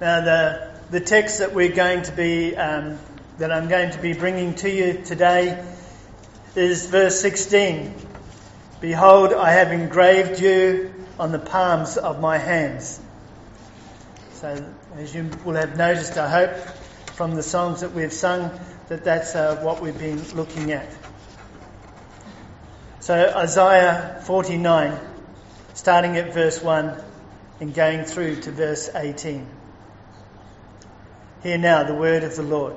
Now, the text that we're going to be that I'm going to be bringing to you today is verse 16. Behold, I have engraved you on the palms of my hands. So, as you will have noticed, I hope, from the songs that we've sung, that's what we've been looking at. So, Isaiah 49, starting at verse 1 and going through to verse 18. Hear now the word of the Lord.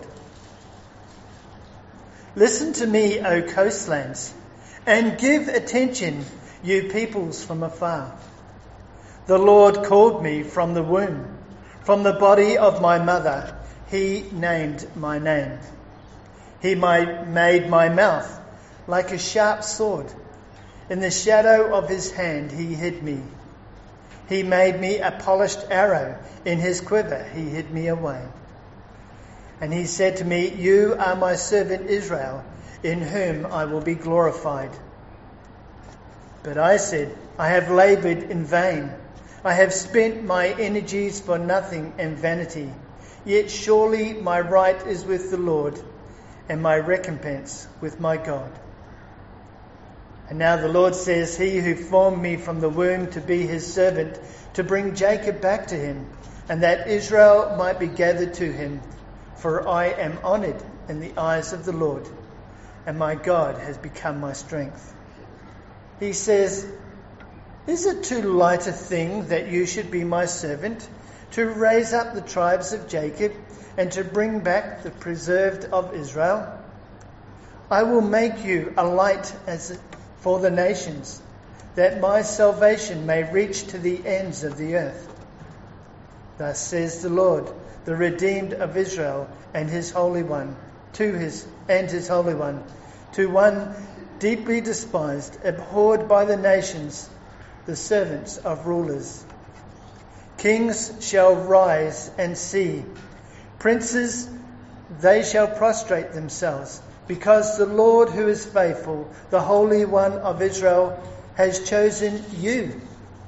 Listen to me, O coastlands, and give attention, you peoples from afar. The Lord called me from the womb, from the body of my mother. He named my name. He made my mouth like a sharp sword. In the shadow of his hand he hid me. He made me a polished arrow. In his quiver he hid me away. And he said to me, You are my servant Israel, in whom I will be glorified. But I said, I have laboured in vain. I have spent my energies for nothing and vanity. Yet surely my right is with the Lord, and my recompense with my God. And now the Lord says, He who formed me from the womb to be his servant, to bring Jacob back to him, and that Israel might be gathered to him. For I am honoured in the eyes of the Lord, and my God has become my strength. He says, Is it too light a thing that you should be my servant, to raise up the tribes of Jacob, and to bring back the preserved of Israel? I will make you a light for the nations, that my salvation may reach to the ends of the earth. Thus says the Lord, the redeemed of Israel, and his Holy One, to one deeply despised, abhorred by the nations, the servants of rulers. Kings shall rise and see, princes, they shall prostrate themselves, because the Lord who is faithful, the Holy One of Israel, has chosen you.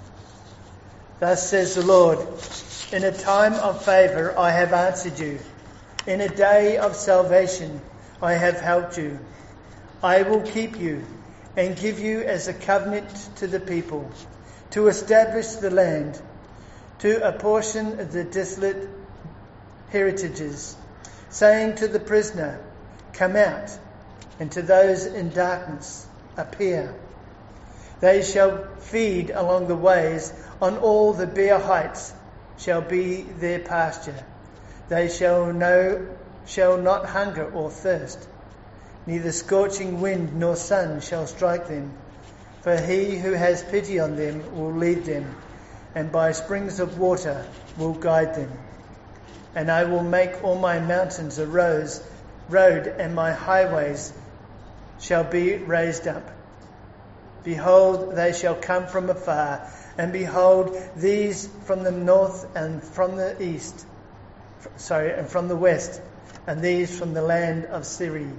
Thus says the Lord, in a time of favour I have answered you. In a day of salvation I have helped you. I will keep you and give you as a covenant to the people, to establish the land, to apportion the desolate heritages, saying to the prisoner, Come out, and to those in darkness, appear. They shall feed along the ways, on all the bare heights shall be their pasture. They shall not hunger or thirst. Neither scorching wind nor sun shall strike them. For he who has pity on them will lead them, and by springs of water will guide them. And I will make all my mountains a road, and my highways shall be raised up. Behold, they shall come from afar, and behold, these from the north and from the east, and from the west, and these from the land of Syria.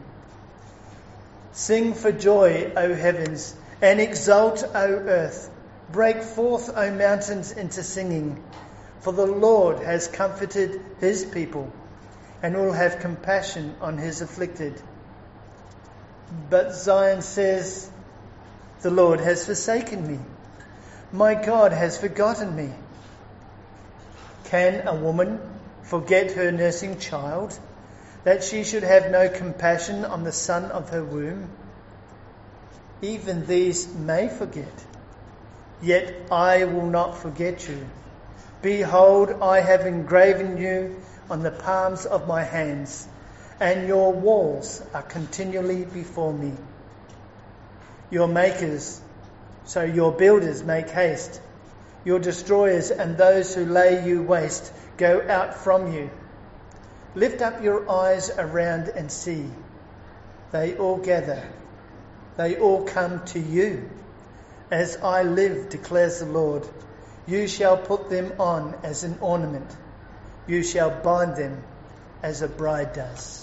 Sing for joy, O heavens, and exult, O earth. Break forth, O mountains, into singing. For the Lord has comforted his people, and will have compassion on his afflicted. But Zion says, The Lord has forsaken me. My God has forgotten me. Can a woman forget her nursing child, that she should have no compassion on the son of her womb? Even these may forget, yet I will not forget you. Behold, I have engraven you on the palms of my hands, and your walls are continually before me. Your builders make haste. Your destroyers and those who lay you waste go out from you. Lift up your eyes around and see. They all gather. They all come to you. As I live, declares the Lord, you shall put them on as an ornament. You shall bind them as a bride does.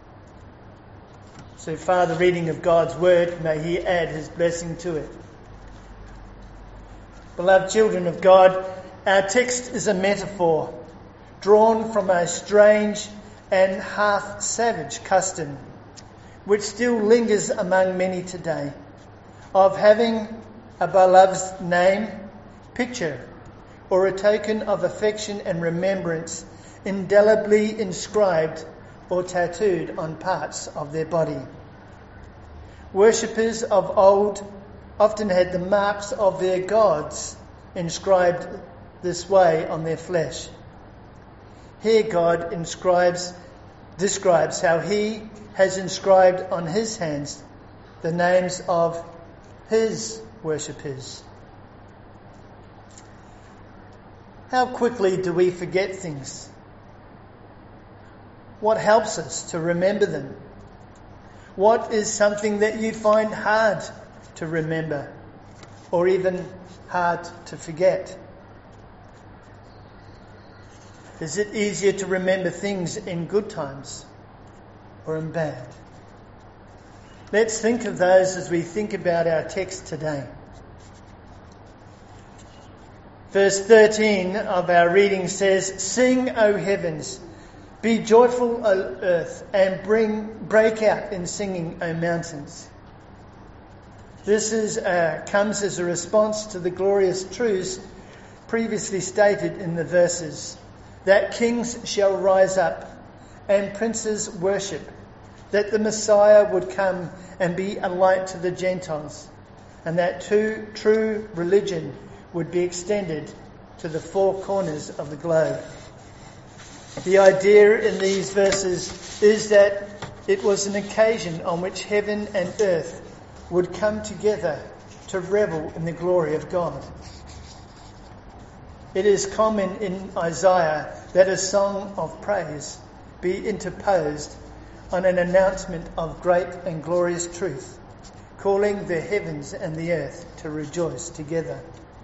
So far, the reading of God's word, may he add his blessing to it. Beloved children of God, our text is a metaphor drawn from a strange and half-savage custom, which still lingers among many today, of having a beloved's name, picture, or a token of affection and remembrance indelibly inscribed or tattooed on parts of their body. Worshippers of old often had the marks of their gods inscribed this way on their flesh. Here God describes how he has inscribed on his hands the names of his worshippers. How quickly do we forget things? What helps us to remember them? What is something that you find hard to remember or even hard to forget? Is it easier to remember things in good times or in bad? Let's think of those as we think about our text today. Verse 13 of our reading says, "Sing, O heavens, be joyful, O earth, and break out in singing, O mountains." This comes as a response to the glorious truths previously stated in the verses, that kings shall rise up and princes worship, that the Messiah would come and be a light to the Gentiles, and that true religion would be extended to the four corners of the globe. The idea in these verses is that it was an occasion on which heaven and earth would come together to revel in the glory of God. It is common in Isaiah that a song of praise be interposed on an announcement of great and glorious truth, calling the heavens and the earth to rejoice together.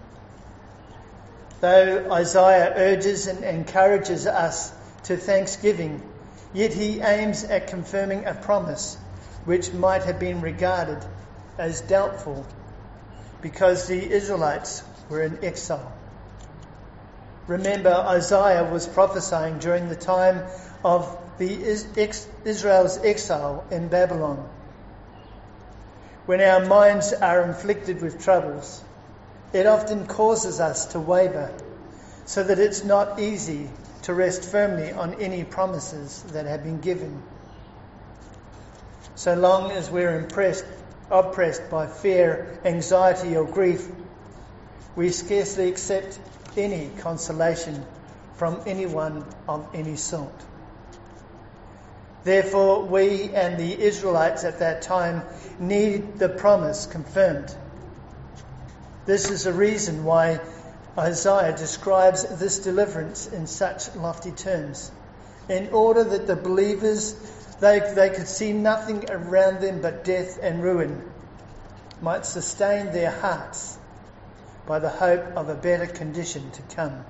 Though Isaiah urges and encourages us to thanksgiving, yet he aims at confirming a promise which might have been regarded as doubtful because the Israelites were in exile. Remember, Isaiah was prophesying during the time of Israel's exile in Babylon. When our minds are inflicted with troubles, it often causes us to waver, so that it's not easy to rest firmly on any promises that have been given. So long as we're oppressed by fear, anxiety or grief, we scarcely accept any consolation from anyone of any sort. Therefore, we and the Israelites at that time need the promise confirmed. This is a reason why Isaiah describes this deliverance in such lofty terms, in order that the believers, they could see nothing around them but death and ruin, might sustain their hearts by the hope of a better condition to come.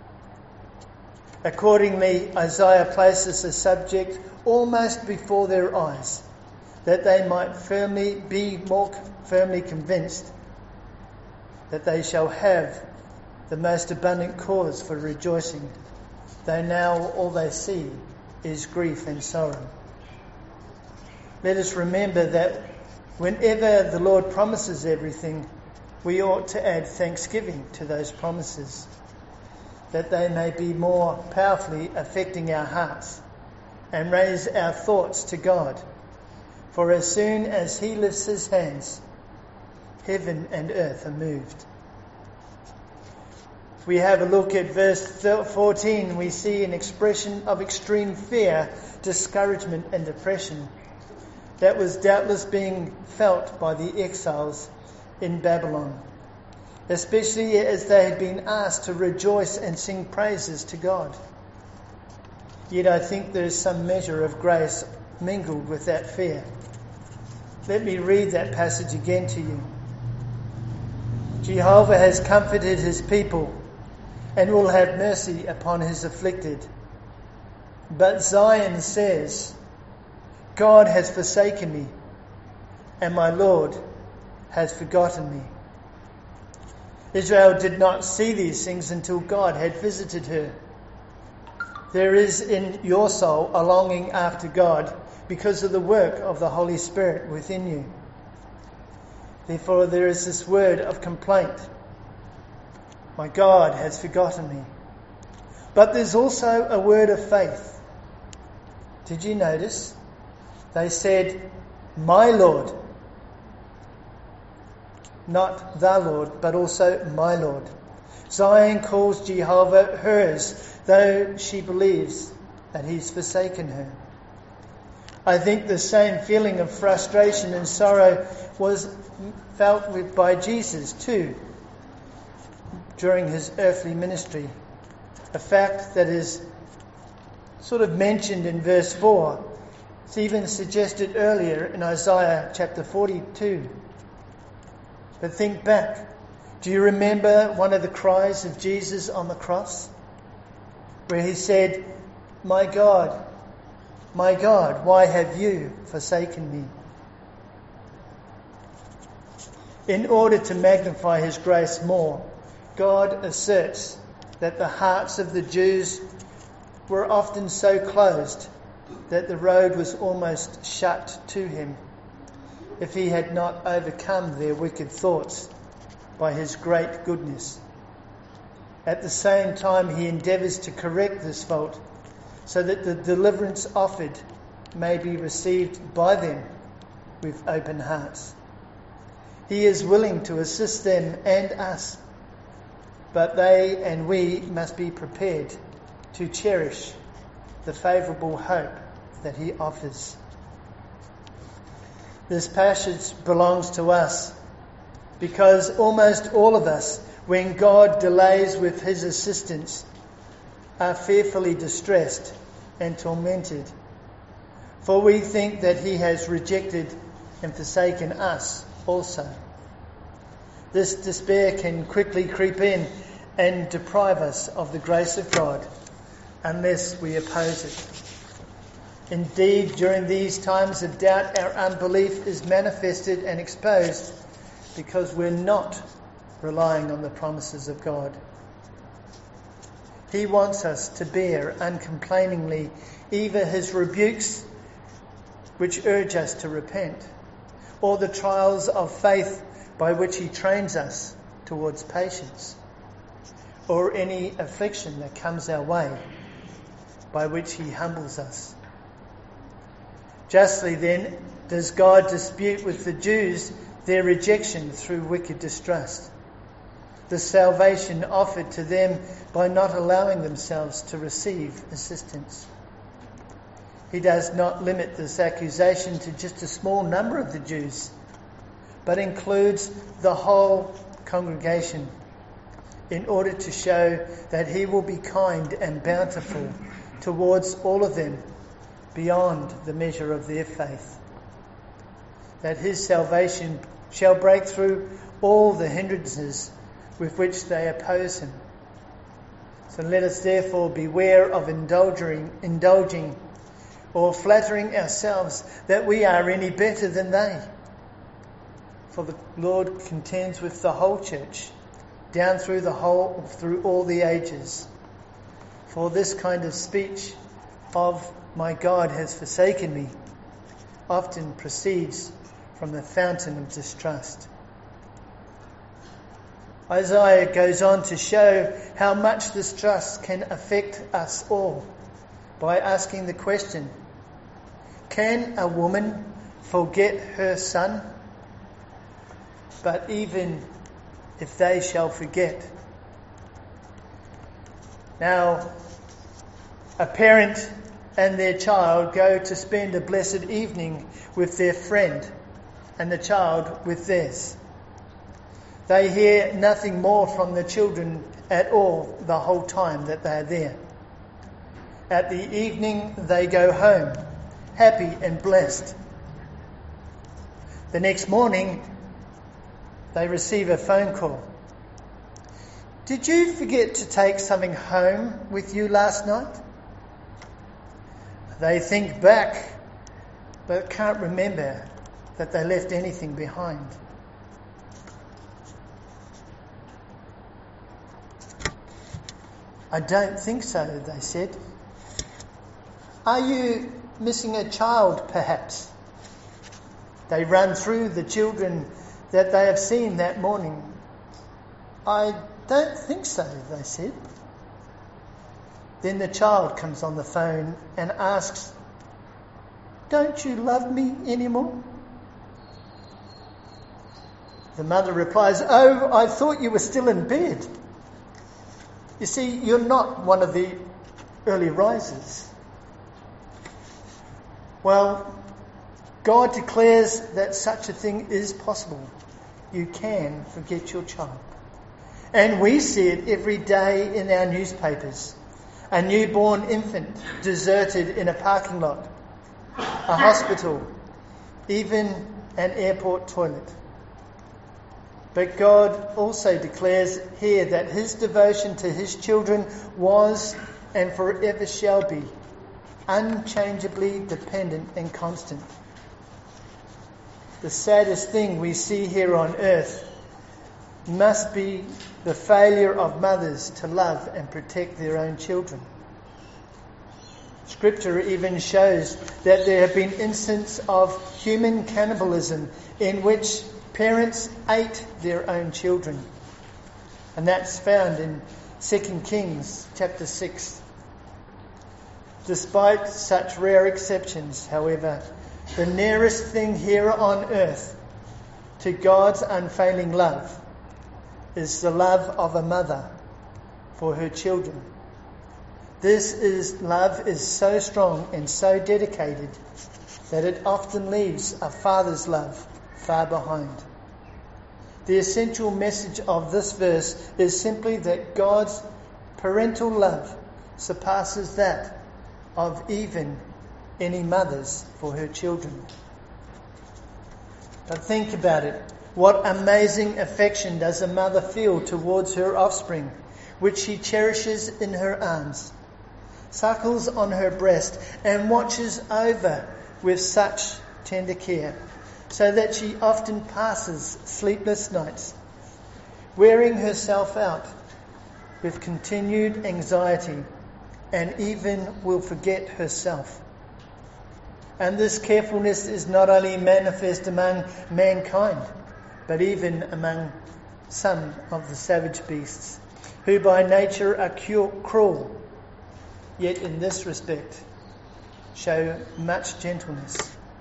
Accordingly, Isaiah places the subject almost before their eyes, that they might be more firmly convinced that they shall have the most abundant cause for rejoicing, though now all they see is grief and sorrow. Let us remember that whenever the Lord promises everything, we ought to add thanksgiving to those promises, that they may be more powerfully affecting our hearts and raise our thoughts to God. For as soon as he lifts his hands, heaven and earth are moved. If we have a look at verse 14, we see an expression of extreme fear, discouragement and depression that was doubtless being felt by the exiles in Babylon, especially as they had been asked to rejoice and sing praises to God. Yet I think there is some measure of grace mingled with that fear. Let me read that passage again to you. Jehovah has comforted his people and will have mercy upon his afflicted. But Zion says, God has forsaken me, and my Lord has forgotten me. Israel did not see these things until God had visited her. There is in your soul a longing after God because of the work of the Holy Spirit within you. Therefore there is this word of complaint. My God has forgotten me. But there's also a word of faith. Did you notice? They said, my Lord. Not the Lord, but also my Lord. Zion calls Jehovah hers, though she believes that he's forsaken her. I think the same feeling of frustration and sorrow was felt by Jesus too during his earthly ministry. A fact that is sort of mentioned in verse 4. It's even suggested earlier in Isaiah chapter 42. But think back. Do you remember one of the cries of Jesus on the cross? Where he said, my God, why have you forsaken me? In order to magnify his grace more, God asserts that the hearts of the Jews were often so closed that the road was almost shut to him if he had not overcome their wicked thoughts by his great goodness. At the same time, he endeavours to correct this fault so that the deliverance offered may be received by them with open hearts. He is willing to assist them and us, but they and we must be prepared to cherish the favourable hope that he offers. This passage belongs to us because almost all of us, when God delays with his assistance, are fearfully distressed and tormented. For we think that he has rejected and forsaken us also. This despair can quickly creep in and deprive us of the grace of God unless we oppose it. Indeed, during these times of doubt, our unbelief is manifested and exposed because we're not relying on the promises of God. He wants us to bear uncomplainingly either his rebukes, which urge us to repent, or the trials of faith by which he trains us towards patience, or any affliction that comes our way, by which he humbles us. Justly then, does God dispute with the Jews their rejection through wicked distrust, the salvation offered to them by not allowing themselves to receive assistance. He does not limit this accusation to just a small number of the Jews, but includes the whole congregation in order to show that he will be kind and bountiful towards all of them beyond the measure of their faith. That his salvation shall break through all the hindrances with which they oppose him. So let us therefore beware of indulging or flattering ourselves that we are any better than they. For the Lord contends with the whole church, down through all the ages. For this kind of speech of my God has forsaken me often proceeds from the fountain of distrust. Isaiah goes on to show how much distrust can affect us all by asking the question, can a woman forget her son? But even if they shall forget. Now, a parent and their child go to spend a blessed evening with their friend and the child with theirs. They hear nothing more from the children at all the whole time that they are there. At the evening they go home, happy and blessed. The next morning they receive a phone call. Did you forget to take something home with you last night? They think back, but can't remember that they left anything behind. I don't think so, they said. Are you missing a child, perhaps? They run through the children that they have seen that morning. I don't think so, they said. Then the child comes on the phone and asks, "Don't you love me anymore?" The mother replies, "Oh, I thought you were still in bed." You see, you're not one of the early risers. Well, God declares that such a thing is possible. You can forget your child. And we see it every day in our newspapers. A newborn infant deserted in a parking lot, a hospital, even an airport toilet. But God also declares here that his devotion to his children was and forever shall be unchangeably dependent and constant. The saddest thing we see here on earth must be the failure of mothers to love and protect their own children. Scripture even shows that there have been instances of human cannibalism in which parents ate their own children. And that's found in 2 Kings chapter 6. Despite such rare exceptions, however, the nearest thing here on earth to God's unfailing love is the love of a mother for her children. This love is so strong and so dedicated that it often leaves a father's love far behind. The essential message of this verse is simply that God's parental love surpasses that of even any mothers for her children. But think about it. What amazing affection does a mother feel towards her offspring, which she cherishes in her arms, suckles on her breast, and watches over with such tender care, so that she often passes sleepless nights, wearing herself out with continued anxiety, and even will forget herself. And this carefulness is not only manifest among mankind, but even among some of the savage beasts, who by nature are cruel, yet in this respect show much gentleness.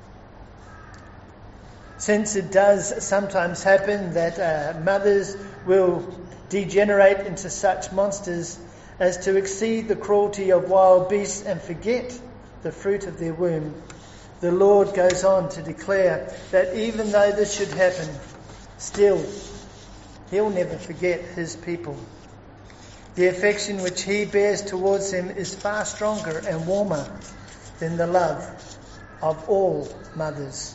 Since it does sometimes happen that mothers will degenerate into such monsters as to exceed the cruelty of wild beasts and forget the fruit of their womb, the Lord goes on to declare that even though this should happen, still he'll never forget his people. The affection which he bears towards them is far stronger and warmer than the love of all mothers.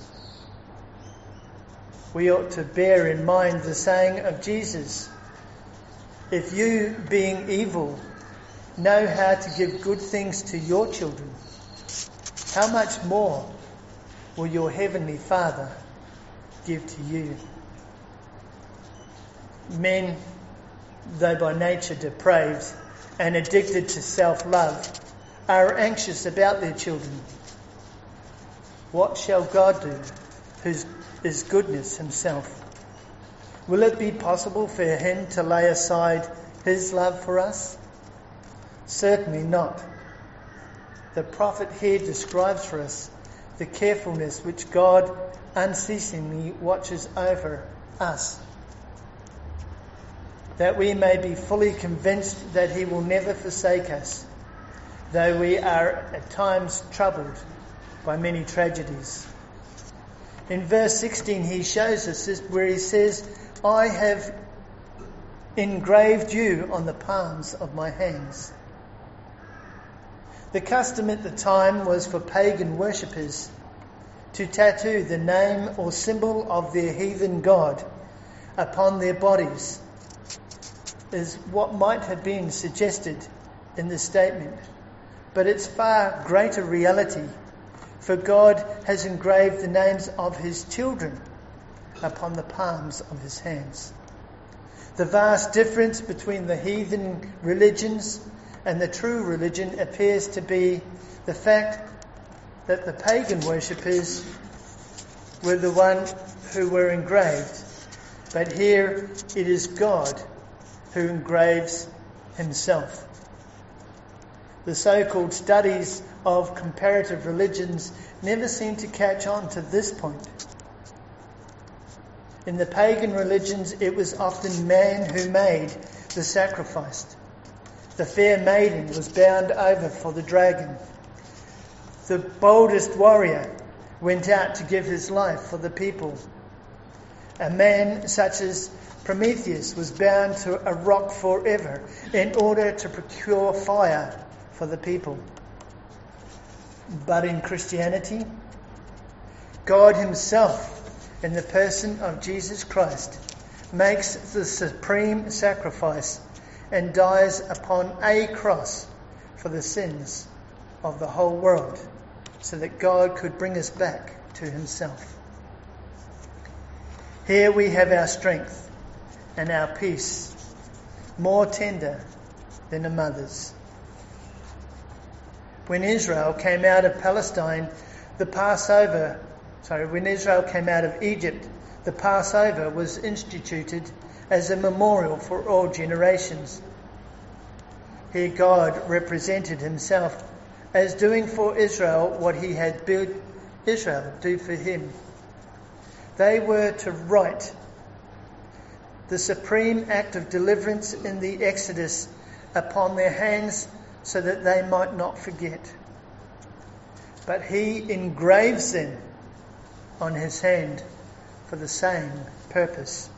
We ought to bear in mind the saying of Jesus, "If you, being evil, know how to give good things to your children, how much more will your heavenly Father give to you?" Men, though by nature depraved and addicted to self-love, are anxious about their children. What shall God do, who is goodness himself? Will it be possible for him to lay aside his love for us? Certainly not. The prophet here describes for us the carefulness which God unceasingly watches over us, that we may be fully convinced that he will never forsake us, though we are at times troubled by many tragedies. In verse 16 he shows us this, where he says, "I have engraved you on the palms of my hands." The custom at the time was for pagan worshippers to tattoo the name or symbol of their heathen god upon their bodies, is what might have been suggested in this statement. But it's far greater reality, for God has engraved the names of his children upon the palms of his hands. The vast difference between the heathen religions and the true religion appears to be the fact that the pagan worshippers were the one who were engraved, but here it is God who engraves himself. The so-called studies of comparative religions never seem to catch on to this point. In the pagan religions, it was often man who made the sacrifice. The fair maiden was bound over for the dragon. The boldest warrior went out to give his life for the people. A man such as Prometheus was bound to a rock forever in order to procure fire for the people. But in Christianity, God himself, in the person of Jesus Christ, makes the supreme sacrifice and dies upon a cross for the sins of the whole world, so that God could bring us back to himself. Here we have our strength and our peace, more tender than a mother's. When Israel came out of Egypt, the Passover was instituted as a memorial for all generations. Here God represented himself as doing for Israel what he had bid Israel do for him. They were to write the supreme act of deliverance in the Exodus upon their hands so that they might not forget. But he engraves them on his hand for the same purpose.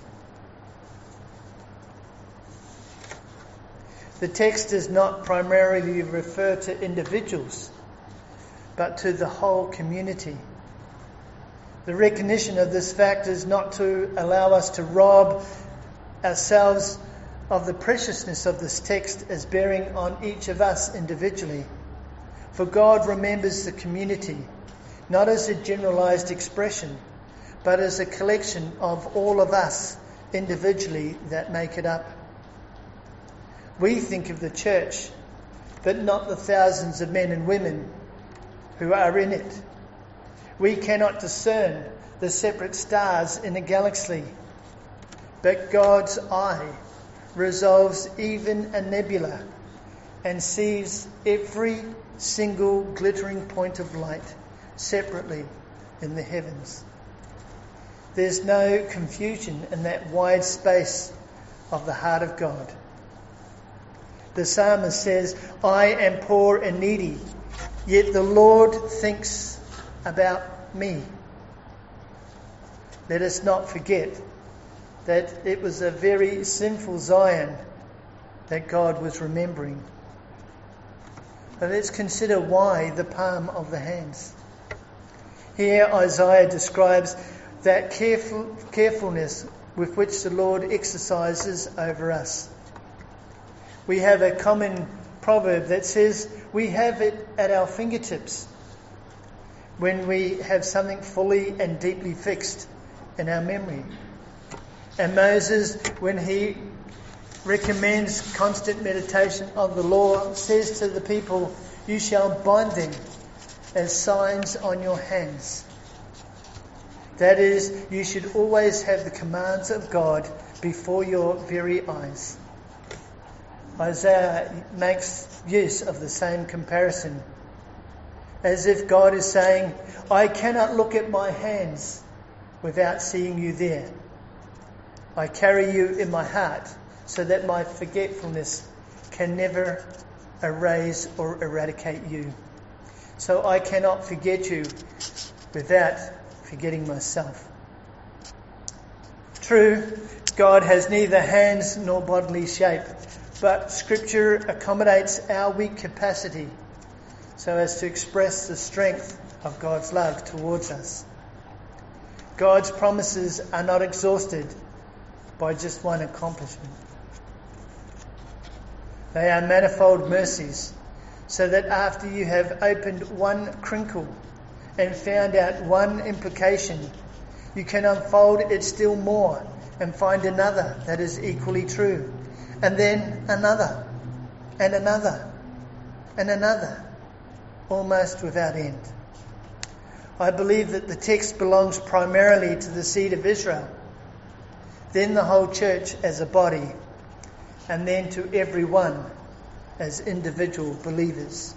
The text does not primarily refer to individuals, but to the whole community. The recognition of this fact is not to allow us to rob ourselves of the preciousness of this text as bearing on each of us individually. For God remembers the community, not as a generalized expression, but as a collection of all of us individually that make it up. We think of the church, but not the thousands of men and women who are in it. We cannot discern the separate stars in a galaxy, but God's eye resolves even a nebula and sees every single glittering point of light separately in the heavens. There's no confusion in that wide space of the heart of God. The psalmist says, I am poor and needy, yet the Lord thinks about me. Let us not forget that it was a very sinful Zion that God was remembering. But let's consider why the palm of the hands. Here Isaiah describes that carefulness with which the Lord exercises over us. We have a common proverb that says we have it at our fingertips when we have something fully and deeply fixed in our memory. And Moses, when he recommends constant meditation of the law, says to the people, you shall bind them as signs on your hands. That is, you should always have the commands of God before your very eyes. Isaiah makes use of the same comparison, as if God is saying, I cannot look at my hands without seeing you there. I carry you in my heart so that my forgetfulness can never erase or eradicate you. So I cannot forget you without forgetting myself. True, God has neither hands nor bodily shape, but Scripture accommodates our weak capacity so as to express the strength of God's love towards us. God's promises are not exhausted by just one accomplishment. They are manifold mercies, so that after you have opened one crinkle and found out one implication, you can unfold it still more and find another that is equally true, and then another, and another, and another. almost without end. I believe that the text belongs primarily to the seed of Israel, then the whole church as a body, and then to everyone as individual believers.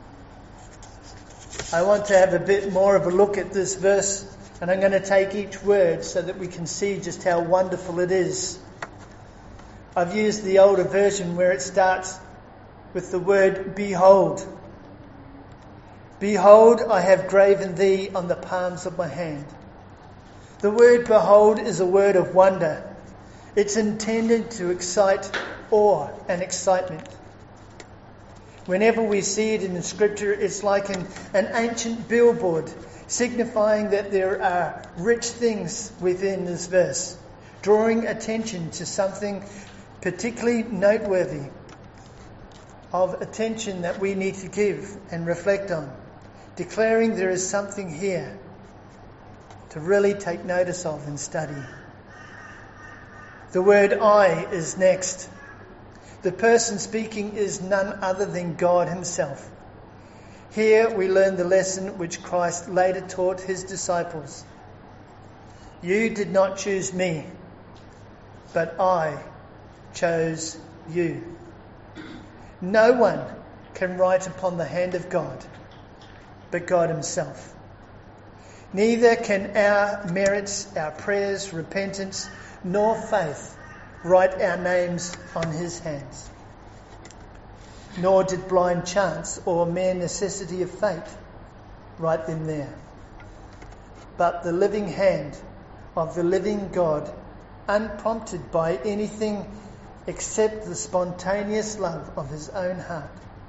I want to have a bit more of a look at this verse, and I'm going to take each word so that we can see just how wonderful it is. I've used the older version where it starts with the word behold. Behold, I have graven thee on the palms of my hand. The word behold is a word of wonder. It's intended to excite awe and excitement. Whenever we see it in the scripture, it's like an ancient billboard signifying that there are rich things within this verse, drawing attention to something particularly noteworthy, of attention that we need to give and reflect on, declaring there is something here to really take notice of and study. The word I is next. The person speaking is none other than God himself. Here we learn the lesson which Christ later taught his disciples. You did not choose me, but I chose you. No one can write upon the hand of God but God himself. Neither can our merits, our prayers, repentance, nor faith write our names on his hands. Nor did blind chance or mere necessity of fate write them there. But the living hand of the living God, unprompted by anything except the spontaneous love of his own heart.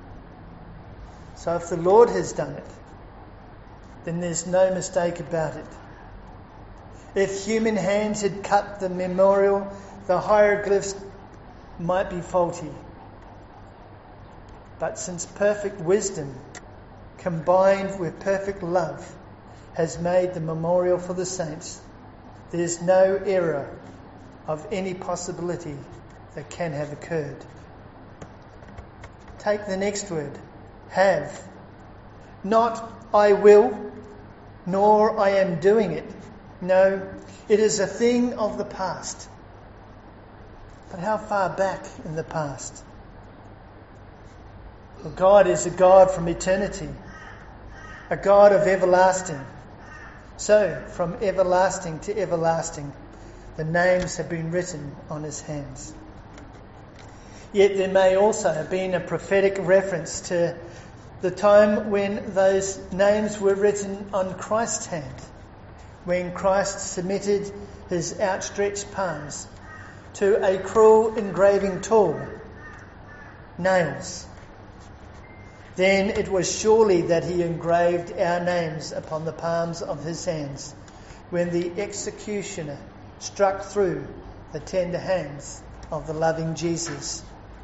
So if the Lord has done it, then there's no mistake about it. If human hands had cut the memorial, the hieroglyphs might be faulty. But since perfect wisdom combined with perfect love has made the memorial for the saints, there's no error of any possibility that can have occurred. Take the next word, have. Not I will, nor I am doing it. No, it is a thing of the past. But how far back in the past? Well, God is a God from eternity, a God of everlasting. So, from everlasting to everlasting, the names have been written on his hands. Yet there may also have been a prophetic reference to the time when those names were written on Christ's hand, when Christ submitted his outstretched palms to a cruel engraving tool, nails. Then it was surely that he engraved our names upon the palms of his hands when the executioner struck through the tender hands of the loving Jesus.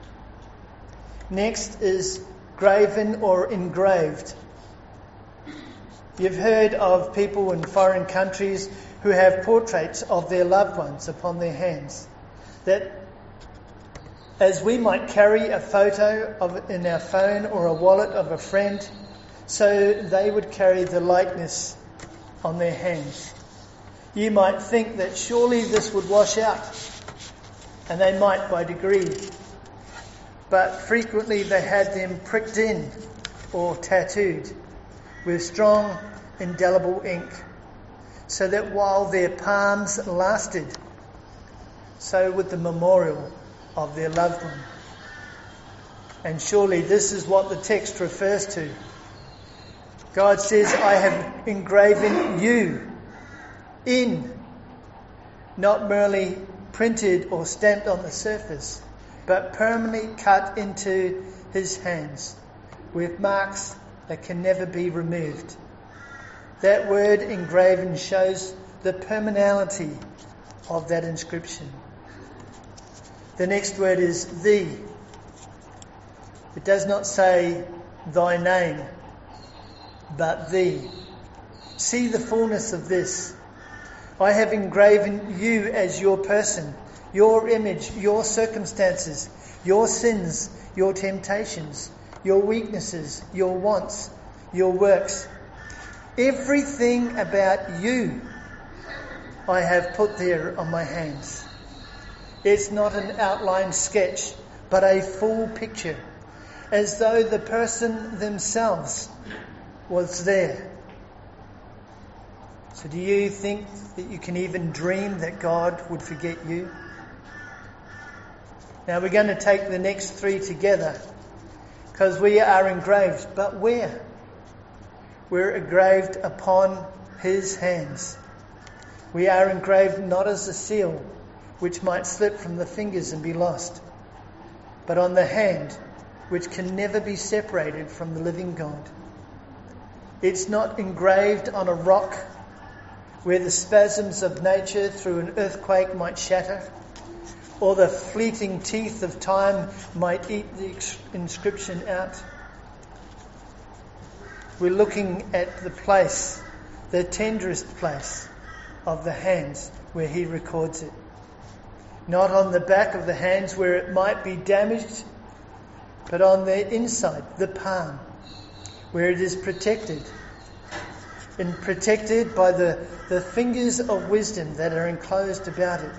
Next is graven or engraved. You've heard of people in foreign countries who have portraits of their loved ones upon their hands. That as we might carry a photo of in our phone or a wallet of a friend, so they would carry the likeness on their hands. You might think that surely this would wash out, and they might by degree. But frequently they had them pricked in or tattooed with strong indelible ink, so that while their palms lasted, so would the memorial of their loved one. And surely this is what the text refers to. God says, I have engraven you in, not merely printed or stamped on the surface, but permanently cut into his hands with marks that can never be removed. That word engraven shows the permanency of that inscription. The next word is thee. It does not say thy name, but thee. See the fullness of this. I have engraven you as your person, your image, your circumstances, your sins, your temptations, your weaknesses, your wants, your works. Everything about you I have put there on my hands. It's not an outline sketch, but a full picture, as though the person themselves was there. So do you think that you can even dream that God would forget you? Now we're going to take the next three together because we are engraved. But where? We're engraved upon his hands. We are engraved not as a seal which might slip from the fingers and be lost, but on the hand which can never be separated from the living God. It's not engraved on a rock where the spasms of nature through an earthquake might shatter, or the fleeting teeth of time might eat the inscription out. We're looking at the place, the tenderest place of the hands where he records it. Not on the back of the hands where it might be damaged, but on the inside, the palm, where it is protected. And protected by the fingers of wisdom that are enclosed about it.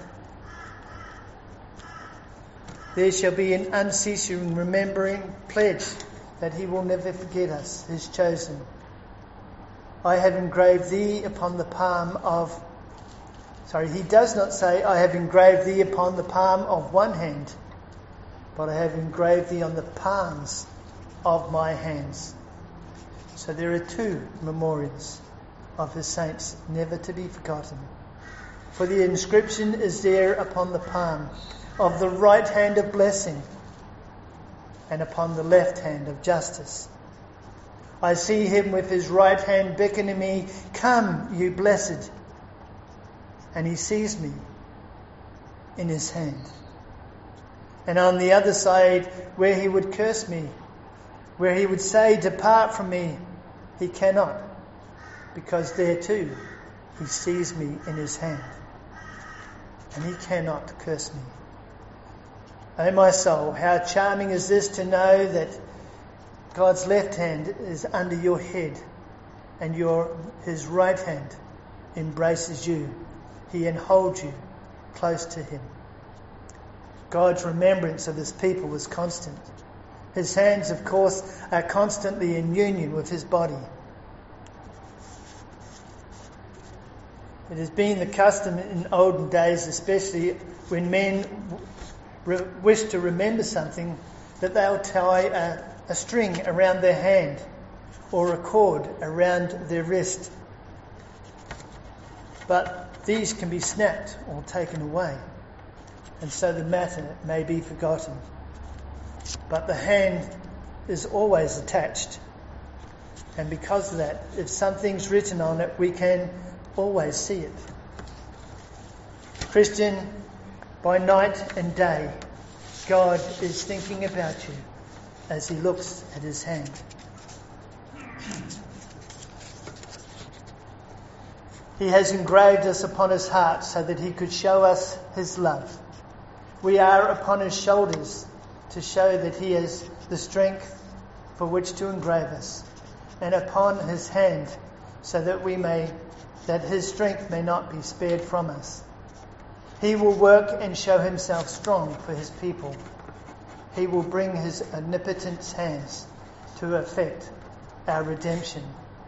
There shall be an unceasing remembering pledge that he will never forget us, his chosen. I have engraved thee upon the palm of... he does not say, I have engraved thee upon the palm of one hand, but I have engraved thee on the palms of my hands. So there are two memorials of his saints, never to be forgotten. For the inscription is there upon the palm of the right hand of blessing and upon the left hand of justice. I see him with his right hand beckoning me, come, you blessed. And he sees me in his hand. And on the other side, where he would curse me, where he would say, depart from me, he cannot, because there too he sees me in his hand, and he cannot curse me. O my soul, how charming is this to know that God's left hand is under your head and his right hand embraces you. He enholds you close to him. God's remembrance of his people is constant. His hands, of course, are constantly in union with his body. It has been the custom in olden days, especially when men wish to remember something, that they'll tie a string around their hand or a cord around their wrist. But these can be snapped or taken away, and so the matter may be forgotten. But the hand is always attached, and because of that, if something's written on it, we can always see it. Christian, by night and day, God is thinking about you as he looks at his hand. He has engraved us upon his heart so that he could show us his love. We are upon his shoulders to show that he has the strength for which to engrave us, and upon his hand so that his strength may not be spared from us. He will work and show himself strong for his people. He will bring his omnipotent hands to effect our redemption.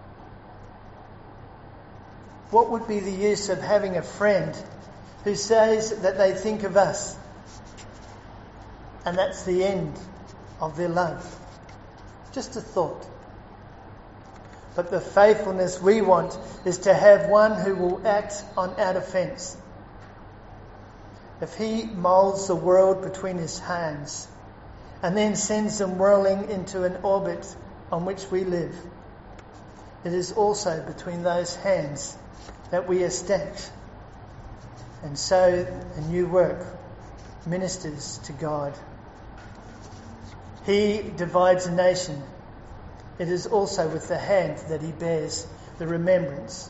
What would be the use of having a friend who says that they think of us, and that's the end of their love? Just a thought. But the faithfulness we want is to have one who will act on our defence. If he moulds the world between his hands and then sends them whirling into an orbit on which we live, it is also between those hands that we are stacked. And so a new work ministers to God. He divides a nation. It is also with the hand that he bears the remembrance.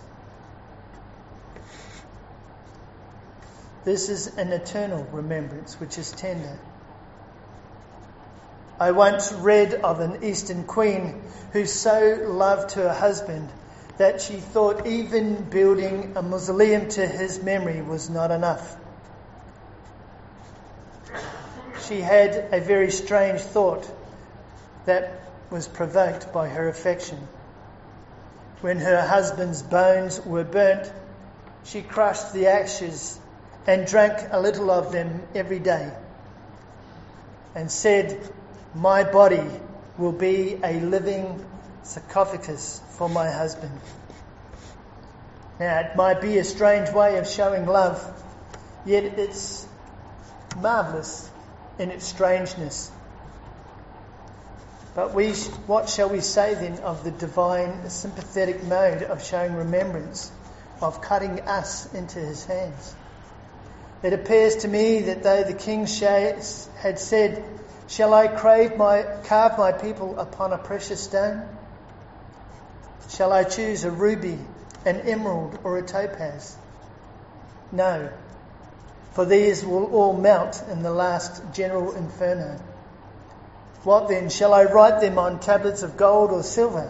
This is an eternal remembrance which is tender. I once read of an Eastern queen who so loved her husband that she thought even building a mausoleum to his memory was not enough. She had a very strange thought that was provoked by her affection. When her husband's bones were burnt, she crushed the ashes and drank a little of them every day, and said, "My body will be a living sarcophagus for my husband." Now, it might be a strange way of showing love, yet it's marvellous in its strangeness. But what shall we say then of the divine sympathetic mode of showing remembrance, of cutting us into his hands? It appears to me that though the king had said, "Shall I carve my people upon a precious stone? Shall I choose a ruby, an emerald, or a topaz?" No, for these will all melt in the last general inferno. What then? Shall I write them on tablets of gold or silver?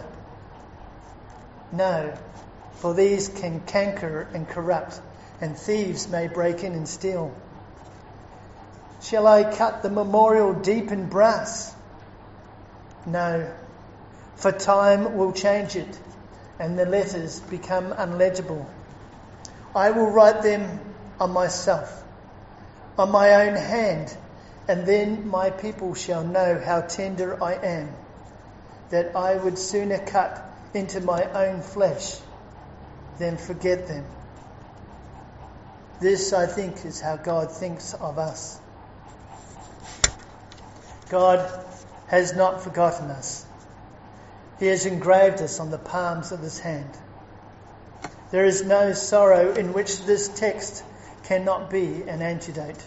No, for these can canker and corrupt, and thieves may break in and steal. Shall I cut the memorial deep in brass? No, for time will change it, and the letters become unlegible. I will write them on myself, on my own hand, and then my people shall know how tender I am, that I would sooner cut into my own flesh than forget them. This, I think, is how God thinks of us. God has not forgotten us. He has engraved us on the palms of his hand. There is no sorrow in which this text cannot be an antidote.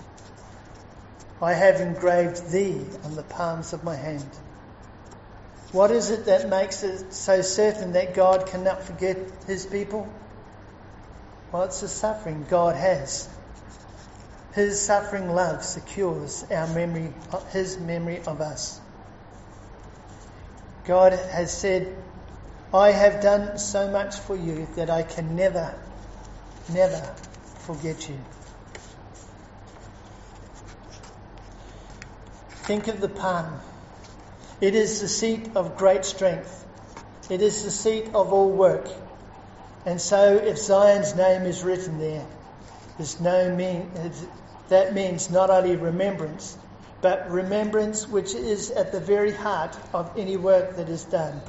I have engraved thee on the palms of my hand. What is it that makes it so certain that God cannot forget his people? Well, it's the suffering God has. His suffering love secures his memory of us. God has said, "I have done so much for you that I can never, never forget you." Think of the palm. It is the seat of great strength. It is the seat of all work. And so if Zion's name is written there, that means not only remembrance, but remembrance which is at the very heart of any work that is done.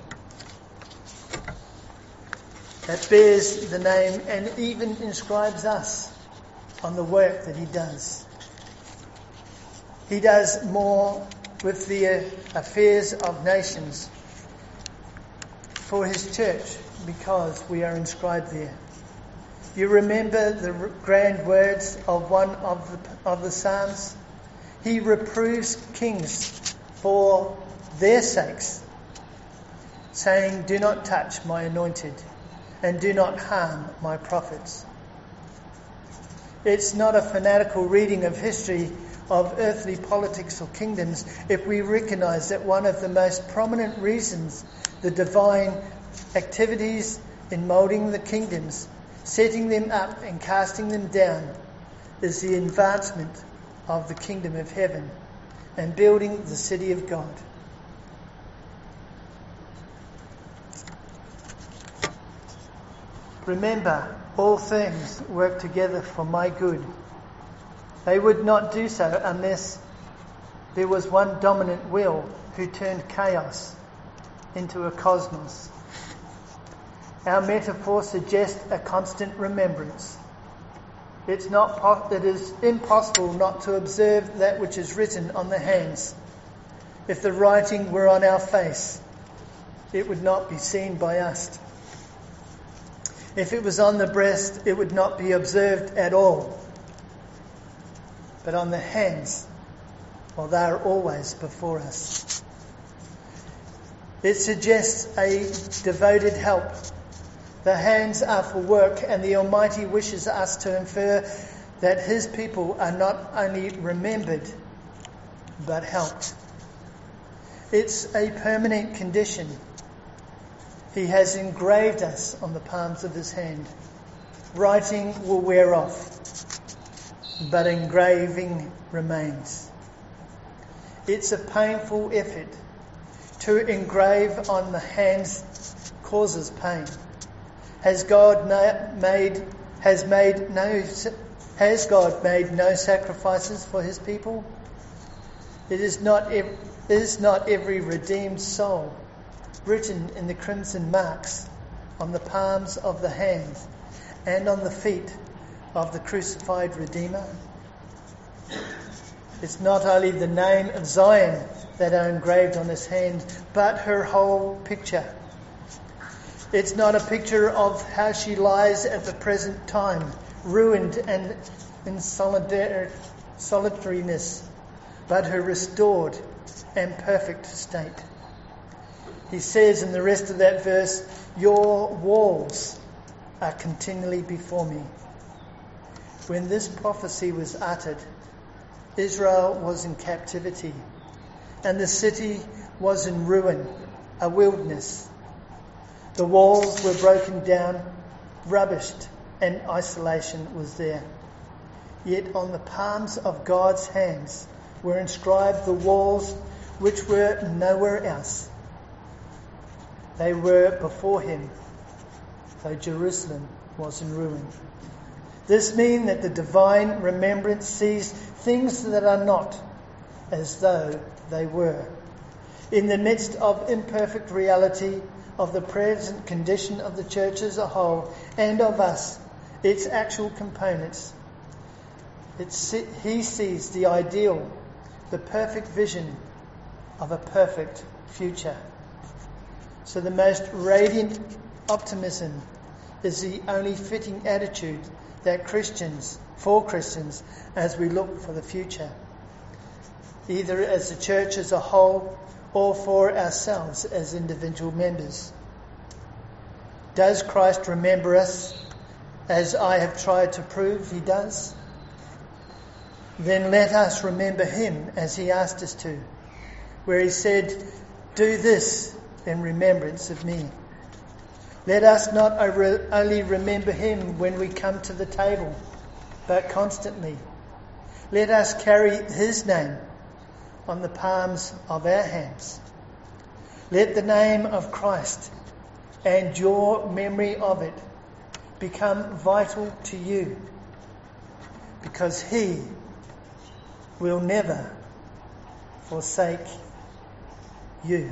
That bears the name and even inscribes us on the work that he does. He does more with the affairs of nations for his church because we are inscribed there. You remember the grand words of one of the Psalms? He reproves kings for their sakes, saying, "Do not touch my anointed, and do not harm my prophets." It's not a fanatical reading of history of earthly politics or kingdoms if we recognise that one of the most prominent reasons the divine activities in moulding the kingdoms, setting them up and casting them down, is the advancement of the kingdom of heaven and building the city of God. Remember, all things work together for my good. They would not do so unless there was one dominant will who turned chaos into a cosmos. Our metaphor suggests a constant remembrance. It is impossible not to observe that which is written on the hands. If the writing were on our face, it would not be seen by us. If it was on the breast, it would not be observed at all. But on the hands, well, they are always before us. It suggests a devoted help. The hands are for work, and the Almighty wishes us to infer that his people are not only remembered, but helped. It's a permanent condition. He has engraved us on the palms of his hand. Writing will wear off, but engraving remains. It's a painful effort. To engrave on the hands causes pain. Has God made no sacrifices for his people? It is not every redeemed soul written in the crimson marks on the palms of the hands and on the feet of the crucified Redeemer? It's not only the name of Zion that are engraved on his hand, but her whole picture. It's not a picture of how she lies at the present time, ruined and in solitariness, but her restored and perfect state. He says in the rest of that verse, your walls are continually before me. When this prophecy was uttered, Israel was in captivity, and the city was in ruin, a wilderness. The walls were broken down, rubbished, and isolation was there. Yet on the palms of God's hands were inscribed the walls which were nowhere else. They were before him, though Jerusalem was in ruin. This means that the divine remembrance sees things that are not as though they were. In the midst of imperfect reality of the present condition of the church as a whole and of us, its actual components, he sees the ideal, the perfect vision of a perfect future. So the most radiant optimism is the only fitting attitude that for Christians, as we look for the future, either as the church as a whole or for ourselves as individual members. Does Christ remember us, as I have tried to prove he does? Then let us remember him as he asked us to, where he said, do this in remembrance of me. Let us not only remember him when we come to the table, but constantly. Let us carry his name on the palms of our hands. Let the name of Christ and your memory of it become vital to you, because he will never forsake you.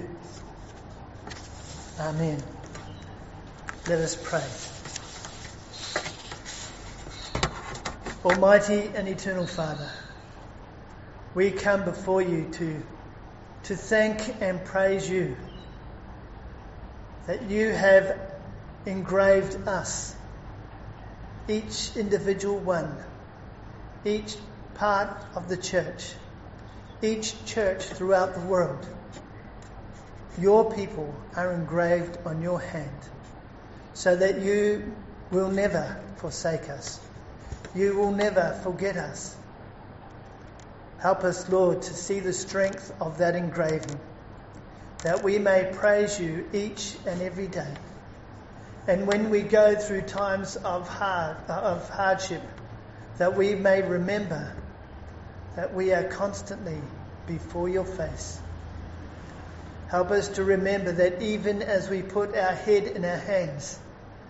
Amen. Let us pray. Almighty and eternal Father, we come before you to thank and praise you that you have engraved us, each individual one, each part of the church, each church throughout the world. Your people are engraved on your hand, so that you will never forsake us. You will never forget us. Help us, Lord, to see the strength of that engraving, that we may praise you each and every day. And when we go through times of hardship, that we may remember that we are constantly before your face. Help us to remember that even as we put our head in our hands,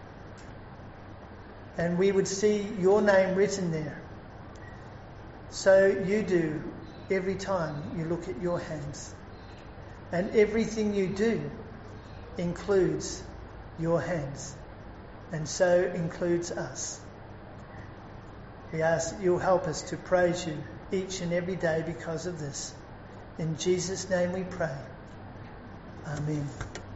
and we would see your name written there, so you do every time you look at your hands. And everything you do includes your hands, and so includes us. We ask that you'll help us to praise you each and every day because of this. In Jesus' name we pray. Amen.